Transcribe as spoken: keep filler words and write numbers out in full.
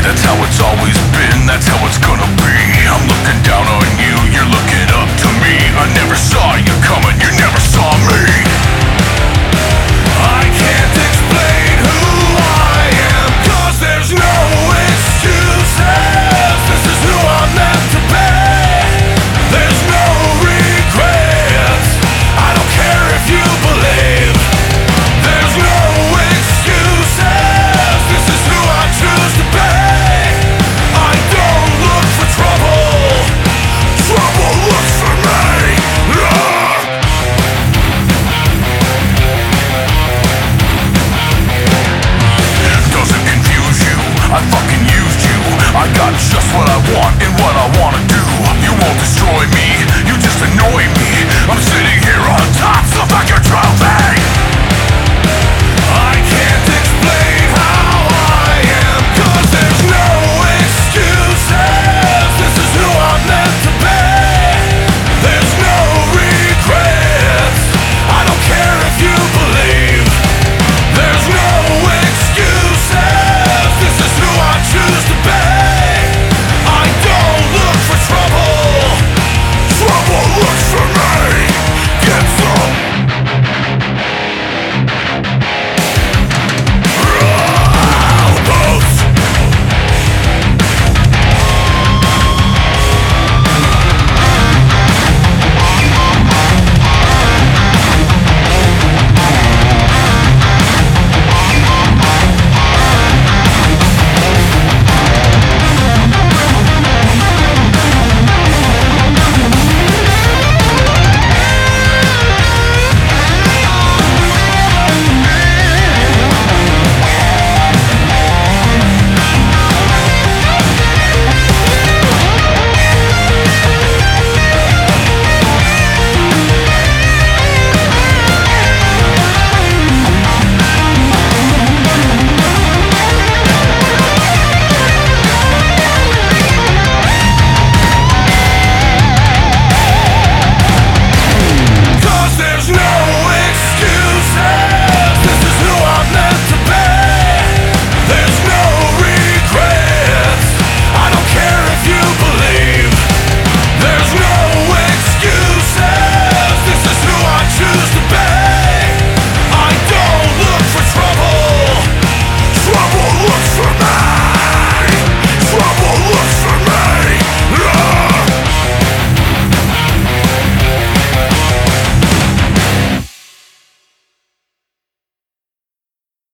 That's how it's always been, that's how it's gonna be. I'm looking down on you, you're looking up to me. I never saw you coming, you never saw me. I can't explain who I am, cause there's no excuses. This is who I'm meant to be. There's no regrets, I don't care if you believe. There's no excuses, this is who I choose to be. I don't look for trouble, trouble looks for me. Ah! Doesn't confuse you, I fucking used you. I got just what I want and what I wanna do. You won't destroy me, you just annoy me. I'm sitting here on top, so fuck your trophy.